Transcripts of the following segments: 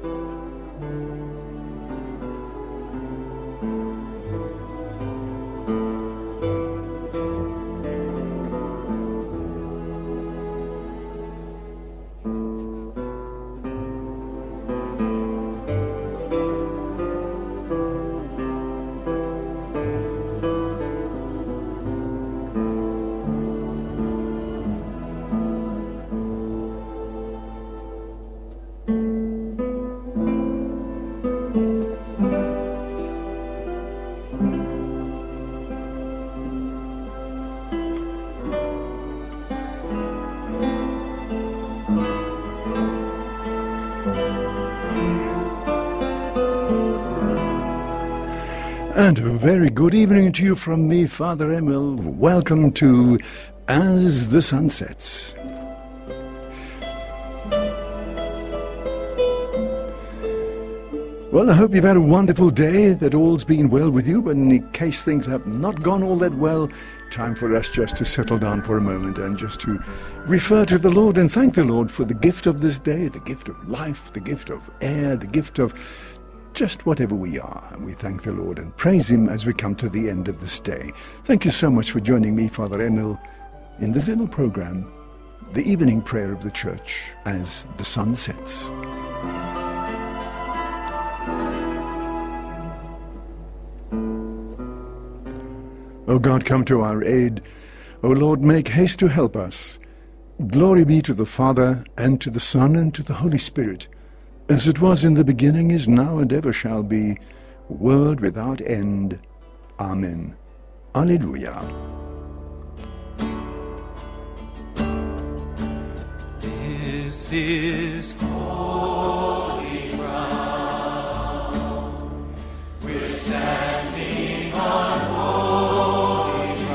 And a very good evening to you from me, Father Emil. Welcome to As the Sun Sets. Well, I hope you've had a wonderful day, that all's been well with you, but in case things have not gone all that well, time for us just to settle down for a moment and just to refer to the Lord and thank the Lord for the gift of this day, the gift of life, the gift of air, the gift of just whatever we are. And we thank the Lord and praise Him as we come to the end of this day. Thank you so much for joining me, Father Emil, in the little program, the evening prayer of the church, As the Sun Sets. O God, come to our aid. O Lord, make haste to help us. Glory be to the Father, and to the Son, and to the Holy Spirit, as it was in the beginning, is now, and ever shall be, world without end. Amen. Alleluia. This is holy ground. We're standing on holy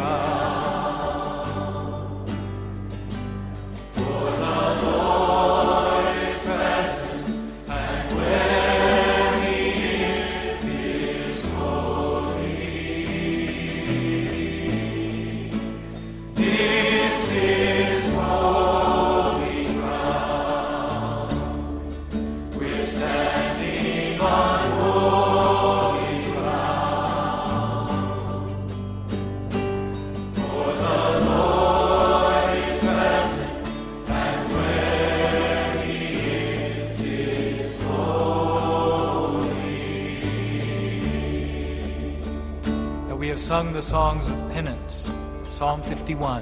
ground. For the Lord is present, and where He is holy. This is holy ground. We're standing on holy ground. For the Lord is present, and where He is holy. Now we have sung the songs of penance, Psalm 51.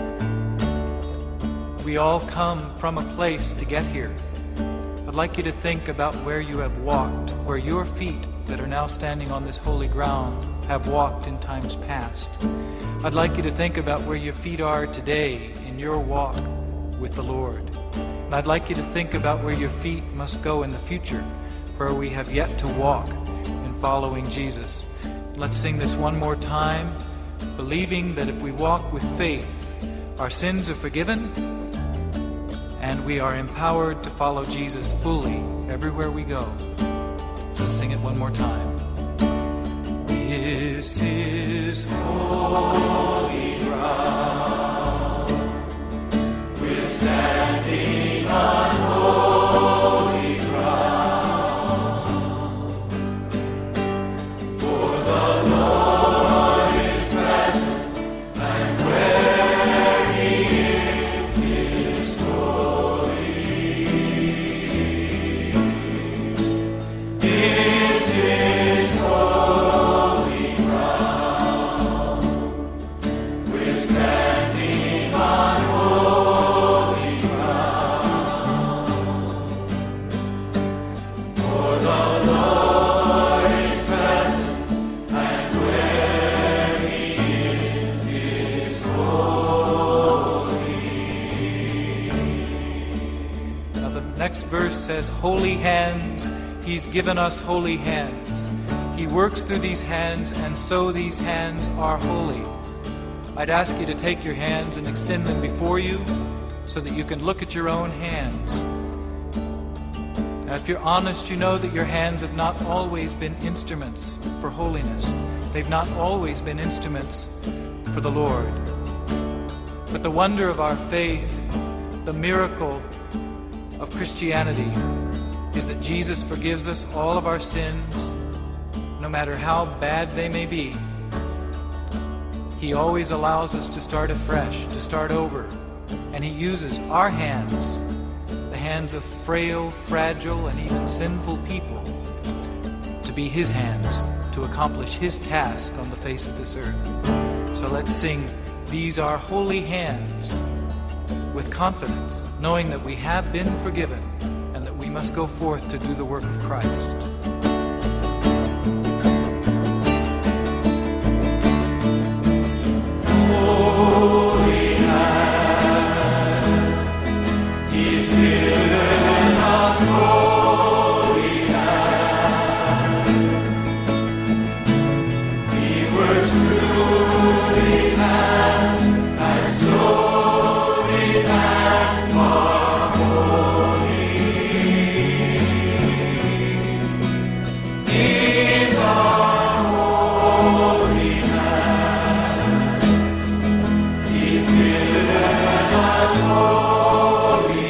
We all come from a place to get here. I'd like you to think about where you have walked, where your feet that are now standing on this holy ground have walked in times past. I'd like you to think about where your feet are today in your walk with the Lord. And I'd like you to think about where your feet must go in the future, where we have yet to walk in following Jesus. Let's sing this one more time, believing that if we walk with faith, our sins are forgiven, and we are empowered to follow Jesus fully everywhere we go. So sing it one more time. This is holy ground. We're standing on holy ground. For the Lord is present, and where He is holy. This is holy ground. We're standing on holy ground. For the Lord is present, and where He is holy. Now the next verse says, holy hands, He's given us holy hands. He works through these hands, and so these hands are holy. I'd ask you to take your hands and extend them before you so that you can look at your own hands. Now, if you're honest, you know that your hands have not always been instruments for holiness. They've not always been instruments for the Lord. But the wonder of our faith, the miracle of Christianity, is that Jesus forgives us all of our sins, no matter how bad they may be. He always allows us to start afresh, to start over, and He uses our hands, the hands of frail, fragile, and even sinful people, to be His hands to accomplish His task on the face of this earth. So let's sing, "These are holy hands," with confidence, knowing that we have been forgiven and that we must go forth to do the work of Christ. Holy hands, He's given us holy hands. He works through these hands, and so these hands are holy. These are holy hands. He's given us holy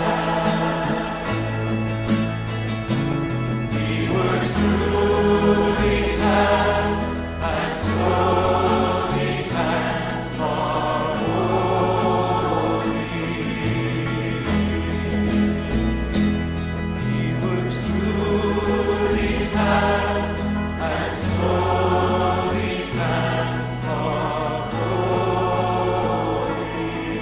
hands. He works through these hands, and so these hands are holy. He works through these hands, and so these hands are holy.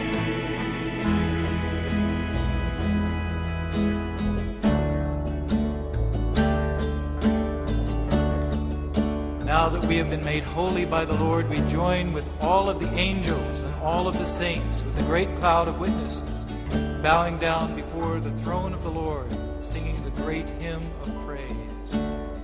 Now that we have been made holy by the Lord, we join with all of the angels and all of the saints with the great cloud of witnesses, bowing down before the throne of the Lord, singing the great hymn of praise.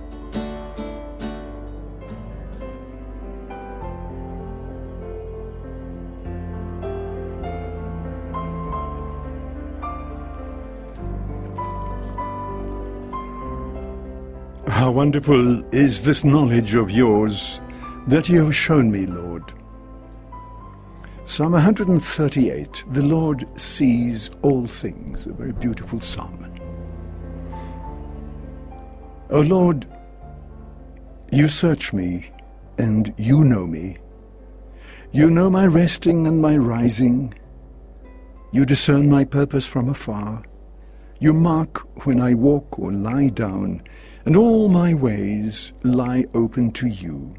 How wonderful is this knowledge of yours that you have shown me, Lord. Psalm 138, the Lord sees all things, a very beautiful psalm. O Lord, you search me, and you know me. You know my resting and my rising. You discern my purpose from afar. You mark when I walk or lie down, and all my ways lie open to you.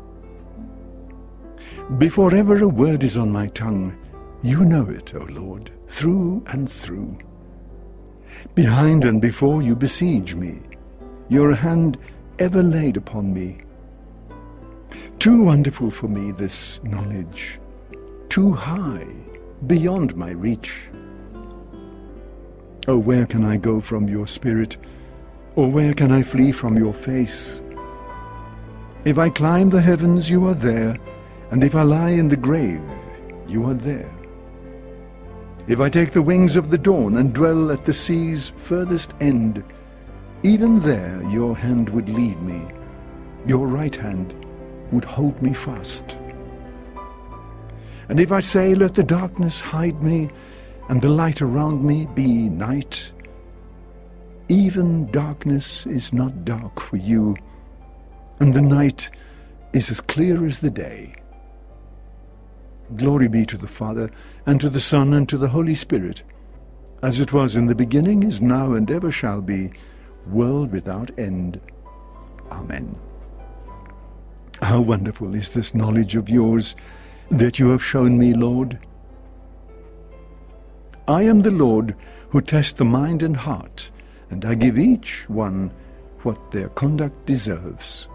Before ever a word is on my tongue, you know it, O Lord, through and through. Behind and before you besiege me, your hand ever laid upon me. Too wonderful for me this knowledge, too high, beyond my reach. Oh, where can I go from your spirit? Or where can I flee from your face? If I climb the heavens, you are there, and if I lie in the grave, you are there. If I take the wings of the dawn and dwell at the sea's furthest end, even there your hand would lead me, your right hand would hold me fast. And if I say, let the darkness hide me, and the light around me be night, even darkness is not dark for you, and the night is as clear as the day. Glory be to the Father, and to the Son, and to the Holy Spirit, as it was in the beginning, is now, and ever shall be, world without end. Amen. How wonderful is this knowledge of yours that you have shown me, Lord. I am the Lord who test the mind and heart, and I give each one what their conduct deserves.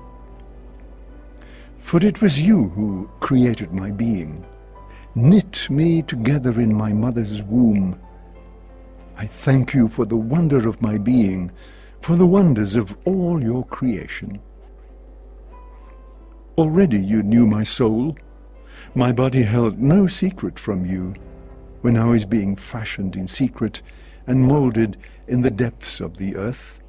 For it was you who created my being, knit me together in my mother's womb. I thank you for the wonder of my being, for the wonders of all your creation. Already you knew my soul. My body held no secret from you when I was being fashioned in secret and molded in the depths of the earth.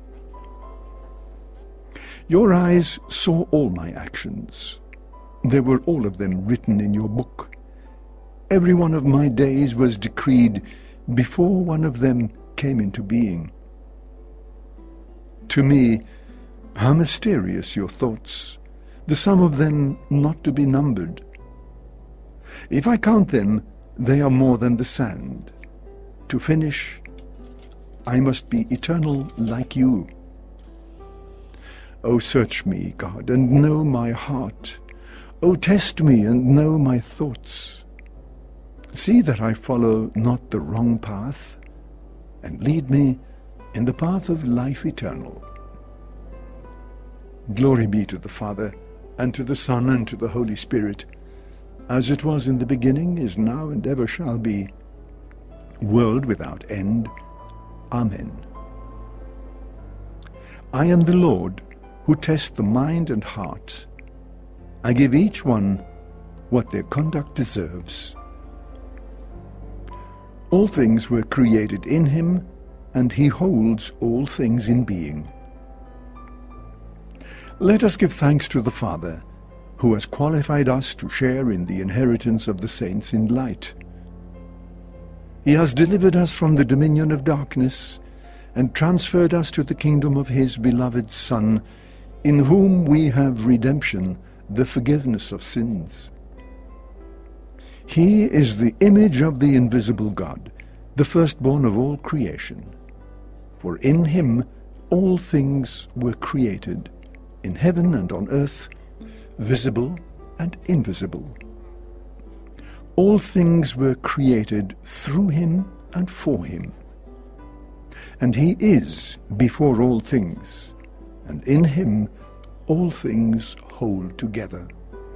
Your eyes saw all my actions. They were all of them written in your book. Every one of my days was decreed before one of them came into being. To me, how mysterious your thoughts, the sum of them not to be numbered. If I count them, they are more than the sand. To finish, I must be eternal like you. O search me, God, and know my heart. O test me and know my thoughts. See that I follow not the wrong path, and lead me in the path of life eternal. Glory be to the Father, and to the Son, and to the Holy Spirit, as it was in the beginning, is now, and ever shall be, world without end. Amen. I am the Lord, who test the mind and heart. I give each one what their conduct deserves. All things were created in him, and he holds all things in being. Let us give thanks to the Father, who has qualified us to share in the inheritance of the saints in light. He has delivered us from the dominion of darkness, and transferred us to the kingdom of his beloved Son, in whom we have redemption, the forgiveness of sins. He is the image of the invisible God, the firstborn of all creation. For in him all things were created, in heaven and on earth, visible and invisible. All things were created through him and for him. And he is before all things, and in him all things hold together.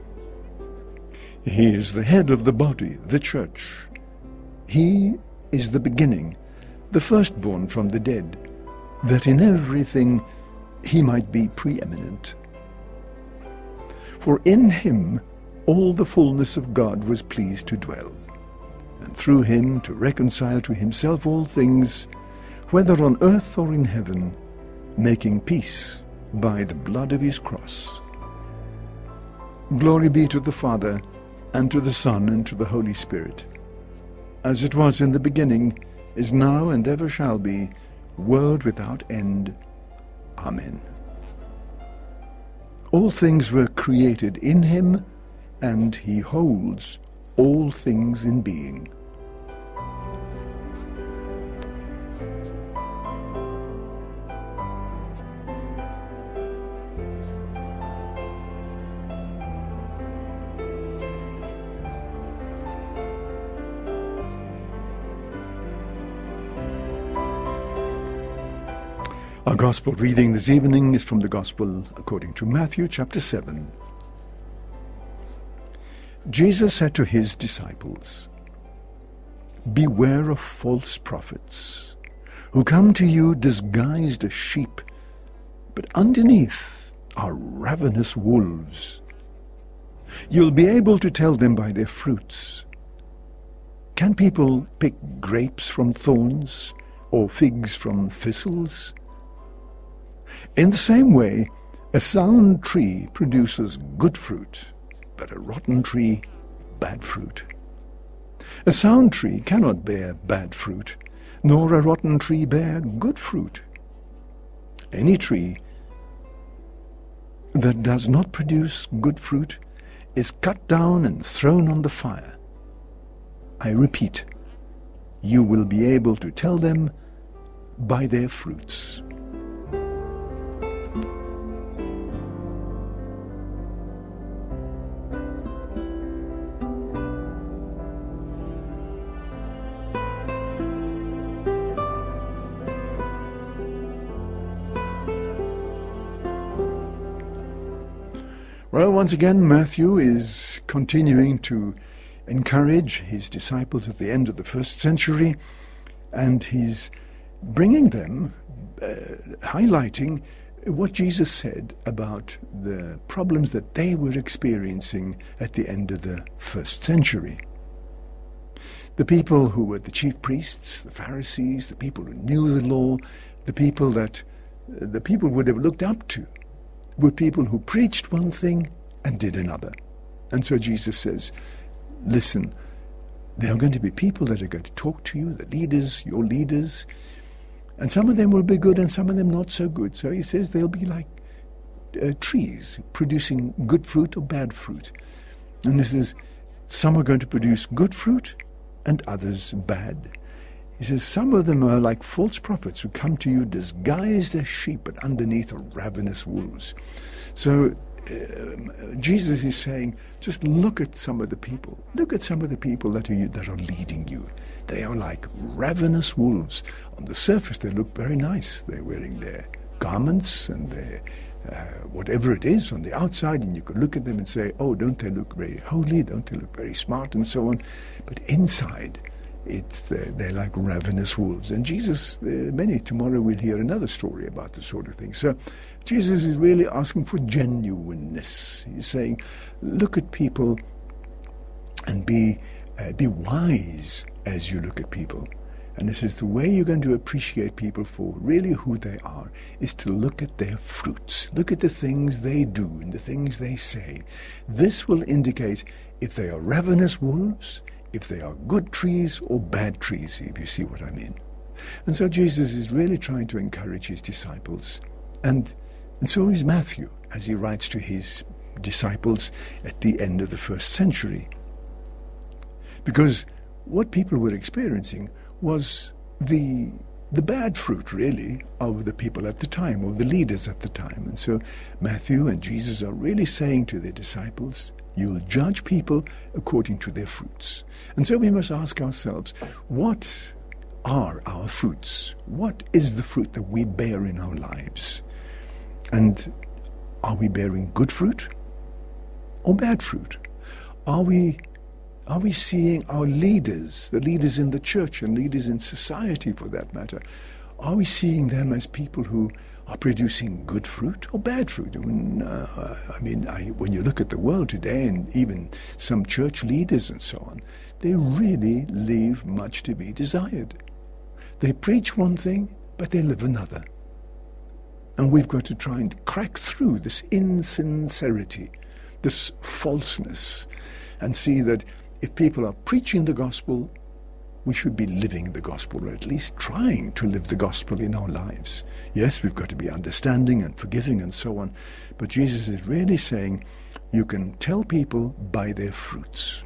He is the head of the body, the church. He is the beginning, the firstborn from the dead, that in everything he might be preeminent. For in him all the fullness of God was pleased to dwell, and through him to reconcile to himself all things, whether on earth or in heaven, making peace by the blood of his cross. Glory be to the Father, and to the Son, and to the Holy Spirit, as it was in the beginning, is now, and ever shall be, world without end. Amen. All things were created in him, and he holds all things in being. Our Gospel reading this evening is from the Gospel according to Matthew chapter 7. Jesus said to his disciples, "Beware of false prophets, who come to you disguised as sheep, but underneath are ravenous wolves. You'll be able to tell them by their fruits. Can people pick grapes from thorns, or figs from thistles? In the same way, a sound tree produces good fruit, but a rotten tree, bad fruit. A sound tree cannot bear bad fruit, nor a rotten tree bear good fruit. Any tree that does not produce good fruit is cut down and thrown on the fire. I repeat, you will be able to tell them by their fruits." Well, once again, Matthew is continuing to encourage his disciples at the end of the first century, and he's bringing them, highlighting what Jesus said about the problems that they were experiencing at the end of the first century. The people who were the chief priests, the Pharisees, the people who knew the law, the people that the people would have looked up to, were people who preached one thing and did another. And so Jesus says, listen, there are going to be people that are going to talk to you, the leaders, your leaders, And some of them will be good and some of them not so good. So he says they'll be like trees producing good fruit or bad fruit. And this is, some are going to produce good fruit and others bad. He says some of them are like false prophets who come to you disguised as sheep, but underneath are ravenous wolves. So Jesus is saying, just look at some of the people. Look at some of the people that are leading you. They are like ravenous wolves. On the surface, they look very nice. They're wearing their garments and their whatever it is on the outside, and you could look at them and say, oh, don't they look very holy? Don't they look very smart? And so on. But inside, they're like ravenous wolves. And Jesus, tomorrow we'll hear another story about this sort of thing. So Jesus is really asking for genuineness. He's saying, look at people and be wise as you look at people. And this is the way you're going to appreciate people for really who they are, is to look at their fruits. Look at the things they do and the things they say. This will indicate if they are ravenous wolves, if they are good trees or bad trees, if you see what I mean. And so Jesus is really trying to encourage his disciples. And so is Matthew, as he writes to his disciples at the end of the first century. Because what people were experiencing was the bad fruit, really, of the people at the time, of the leaders at the time. And so Matthew and Jesus are really saying to their disciples, you'll judge people according to their fruits. And so we must ask ourselves, what are our fruits? What is the fruit that we bear in our lives? And are we bearing good fruit or bad fruit? Are we seeing our leaders, the leaders in the church and leaders in society for that matter, are we seeing them as people who are producing good fruit or bad fruit? When you look at the world today and even some church leaders and so on, they really leave much to be desired. They preach one thing, but they live another. And we've got to try and crack through this insincerity, this falseness, and see that if people are preaching the gospel, we should be living the gospel, or at least trying to live the gospel in our lives. Yes, we've got to be understanding and forgiving and so on, but Jesus is really saying you can tell people by their fruits.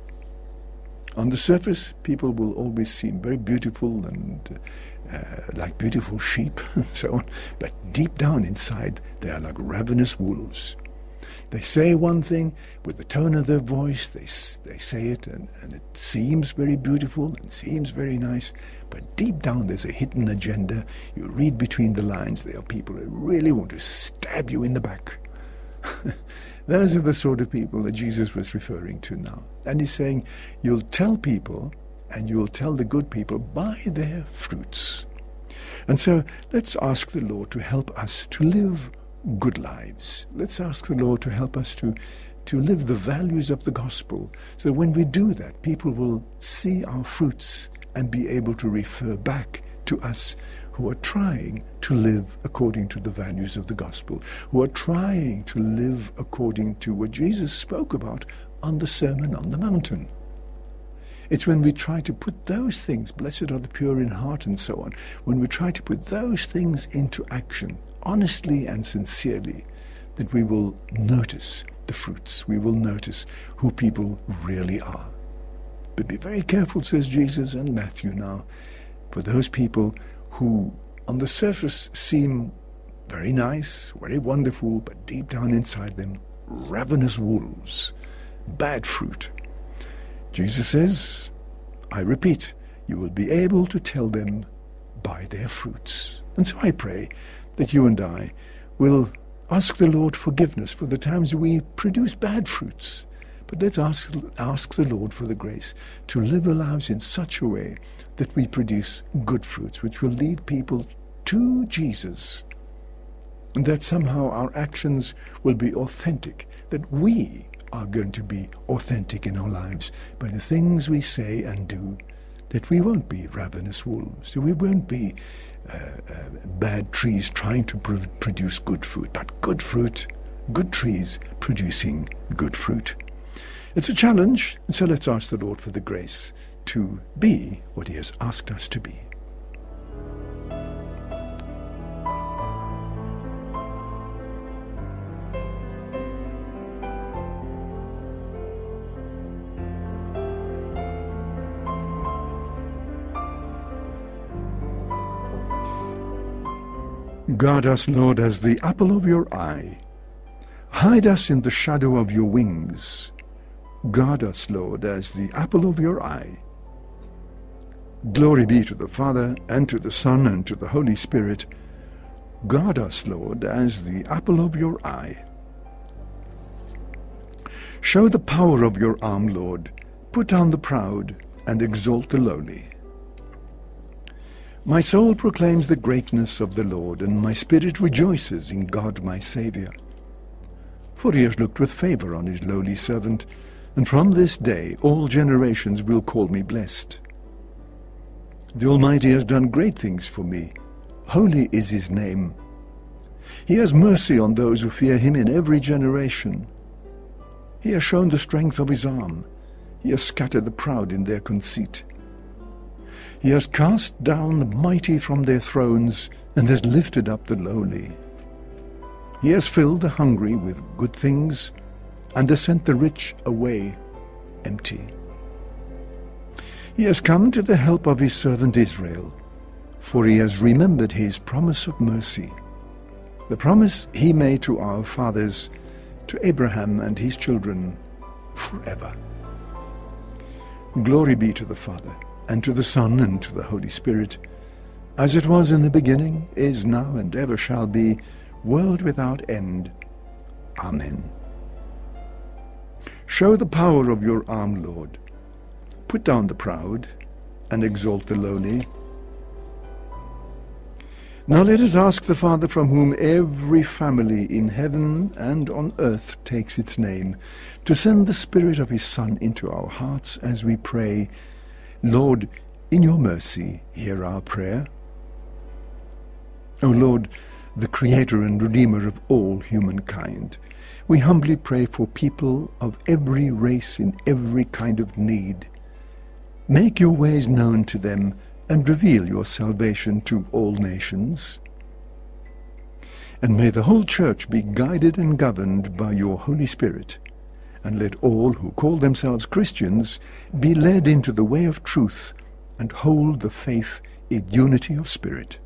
On the surface, people will always seem very beautiful and like beautiful sheep and so on, but deep down inside, they are like ravenous wolves. They say one thing with the tone of their voice, they say it and it seems very beautiful and seems very nice, but deep down there's a hidden agenda. You read between the lines, there are people who really want to stab you in the back. Those are the sort of people that Jesus was referring to now. And he's saying, you'll tell people and you'll tell the good people by their fruits. And so let's ask the Lord to help us to live good lives. Let's ask the Lord to help us to live the values of the gospel, so that when we do that, people will see our fruits and be able to refer back to us who are trying to live according to the values of the gospel, who are trying to live according to what Jesus spoke about on the Sermon on the Mountain. It's when we try to put those things, blessed are the pure in heart and so on, when we try to put those things into action, honestly and sincerely, that we will notice the fruits. We will notice who people really are. But be very careful, says Jesus and Matthew now, for those people who on the surface seem very nice, very wonderful, but deep down inside them, ravenous wolves, bad fruit. Jesus says, I repeat, you will be able to tell them by their fruits. And so I pray that you and I will ask the Lord forgiveness for the times we produce bad fruits. But let's ask the Lord for the grace to live our lives in such a way that we produce good fruits, which will lead people to Jesus. And that somehow our actions will be authentic, that we are going to be authentic in our lives by the things we say and do, that we won't be ravenous wolves, so we won't be bad trees trying to produce good fruit, but good fruit, good trees producing good fruit. It's a challenge, and so let's ask the Lord for the grace to be what he has asked us to be. Guard us, Lord, as the apple of your eye. Hide us in the shadow of your wings. Guard us, Lord, as the apple of your eye. Glory be to the Father, and to the Son, and to the Holy Spirit. Guard us, Lord, as the apple of your eye. Show the power of your arm, Lord. Put down the proud, and exalt the lowly. My soul proclaims the greatness of the Lord, and my spirit rejoices in God my Saviour. For he has looked with favour on his lowly servant, and from this day all generations will call me blessed. The Almighty has done great things for me. Holy is his name. He has mercy on those who fear him in every generation. He has shown the strength of his arm. He has scattered the proud in their conceit. He has cast down the mighty from their thrones, and has lifted up the lowly. He has filled the hungry with good things, and has sent the rich away empty. He has come to the help of his servant Israel, for he has remembered his promise of mercy, the promise he made to our fathers, to Abraham and his children forever. Glory be to the Father, and to the Son, and to the Holy Spirit, as it was in the beginning, is now, and ever shall be, world without end. Amen. Show the power of your arm, Lord. Put down the proud, and exalt the lowly. Now let us ask the Father, from whom every family in heaven and on earth takes its name, to send the Spirit of his Son into our hearts as we pray. Lord, in your mercy, hear our prayer. O Lord, the Creator and Redeemer of all humankind, we humbly pray for people of every race in every kind of need. Make your ways known to them, and reveal your salvation to all nations. And may the whole Church be guided and governed by your Holy Spirit, and let all who call themselves Christians be led into the way of truth, and hold the faith in unity of spirit.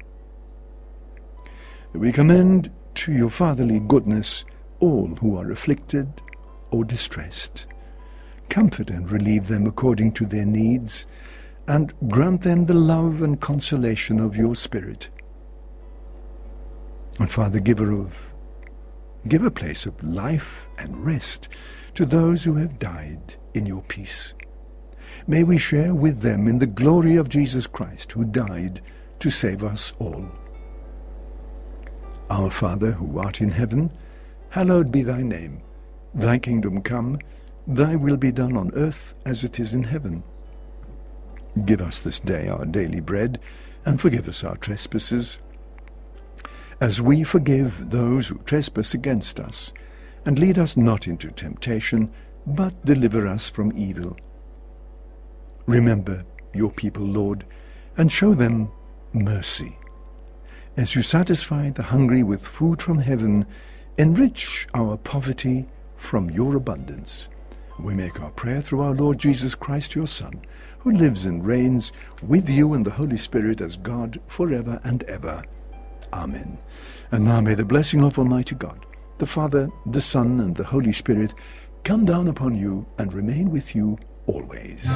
We commend to your fatherly goodness all who are afflicted or distressed. Comfort and relieve them according to their needs, and grant them the love and consolation of your Spirit. And Father, give a place of life and rest to those who have died in your peace. May we share with them in the glory of Jesus Christ, who died to save us all. Our Father, who art in heaven, hallowed be thy name. Thy kingdom come, thy will be done on earth as it is in heaven. Give us this day our daily bread, and forgive us our trespasses, as we forgive those who trespass against us. And lead us not into temptation, but deliver us from evil. Remember your people, Lord, and show them mercy. As you satisfy the hungry with food from heaven, enrich our poverty from your abundance. We make our prayer through our Lord Jesus Christ, your Son, who lives and reigns with you and the Holy Spirit as God forever and ever. Amen. And now may the blessing of Almighty God, the Father, the Son, and the Holy Spirit come down upon you and remain with you always.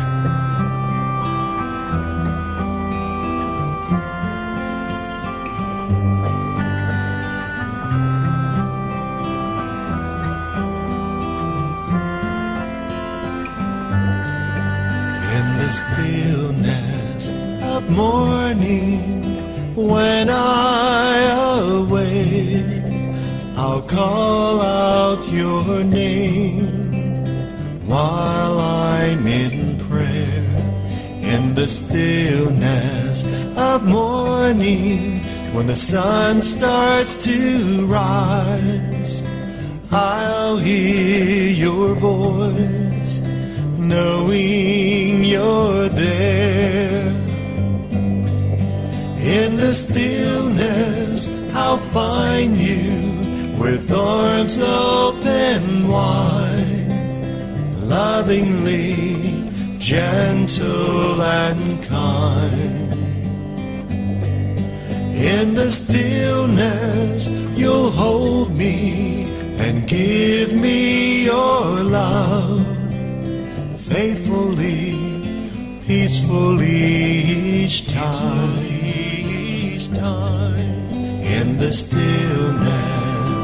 Stillness of morning, when I awake, I'll call out your name while I'm in prayer. In the stillness of morning, when the sun starts to rise, I'll hear your voice, knowing you're there. In the stillness I'll find you, with arms open wide, lovingly gentle and kind. In the stillness, you'll hold me and give me your love. Faithfully, peacefully each time. In the stillness.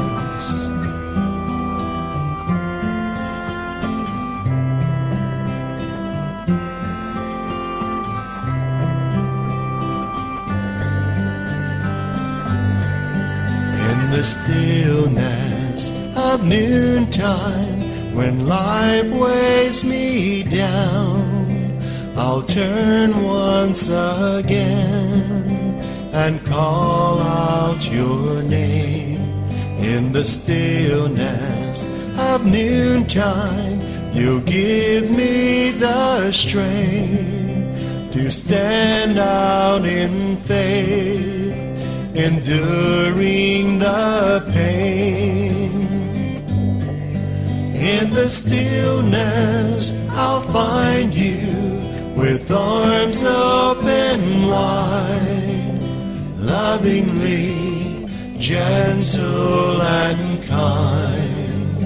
In the stillness of noontime, when life weighs me down, I'll turn once again and call out your name. In the stillness of noontime, you'll give me the strength to stand out in faith, enduring the pain. In the stillness, I'll find you with arms open wide, lovingly, gentle and kind.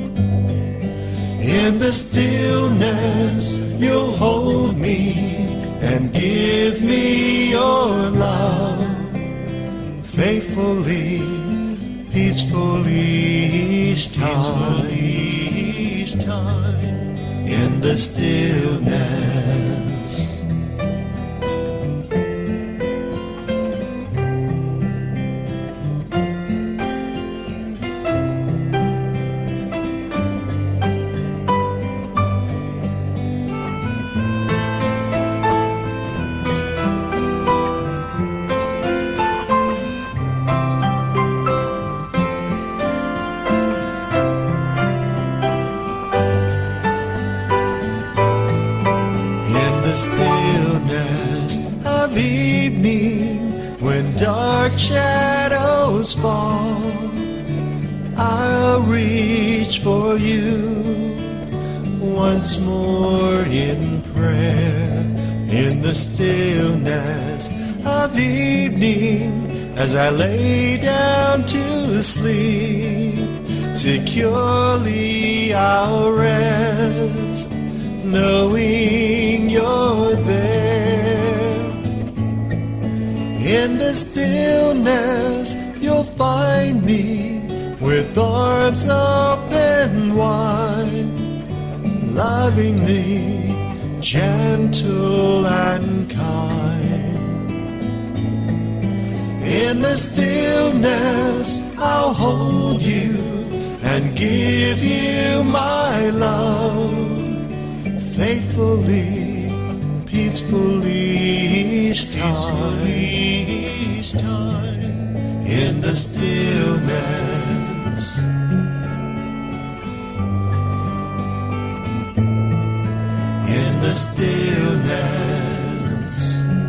In the stillness, you'll hold me and give me your love. Faithfully, peacefully each time, in the stillness. Stillness of evening, when dark shadows fall, I'll reach for you once more in prayer. In the stillness of evening, as I lay down to sleep, securely I'll rest, knowing you're there. In the stillness, you'll find me with arms open wide, lovingly, gentle and kind. In the stillness, I'll hold you and give you my love. Faithfully, peacefully each time, in the stillness. In the stillness.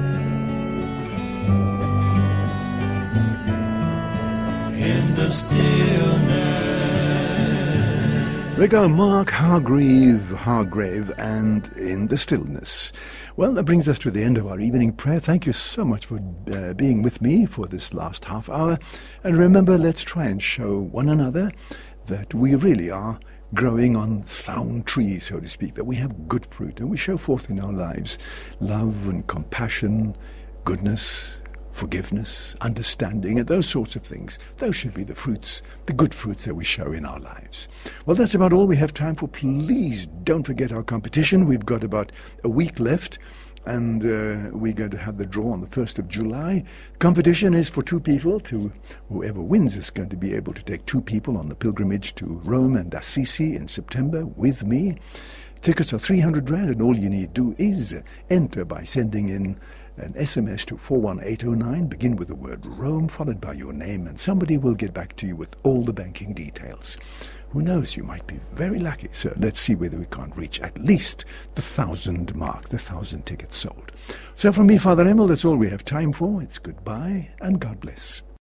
In the stillness. There go Mark Hargrave, and In the Stillness. Well, that brings us to the end of our evening prayer. Thank you so much for being with me for this last half hour. And remember, let's try and show one another that we really are growing on sound trees, so to speak, that we have good fruit, and we show forth in our lives love and compassion, goodness, forgiveness, understanding, and those sorts of things. Those should be the fruits, the good fruits that we show in our lives. Well, that's about all we have time for. Please don't forget our competition. We've got about a week left, and we're going to have the draw on the 1st of July. Competition is for 2 people. Whoever wins is going to be able to take 2 people on the pilgrimage to Rome and Assisi in September with me. Tickets are 300 Rand, and all you need to do is enter by sending in an SMS to 41809, begin with the word Rome, followed by your name, and somebody will get back to you with all the banking details. Who knows, you might be very lucky. So let's see whether we can't reach at least the 1,000 mark, the 1,000 tickets sold. So from me, Father Emil, that's all we have time for. It's goodbye and God bless.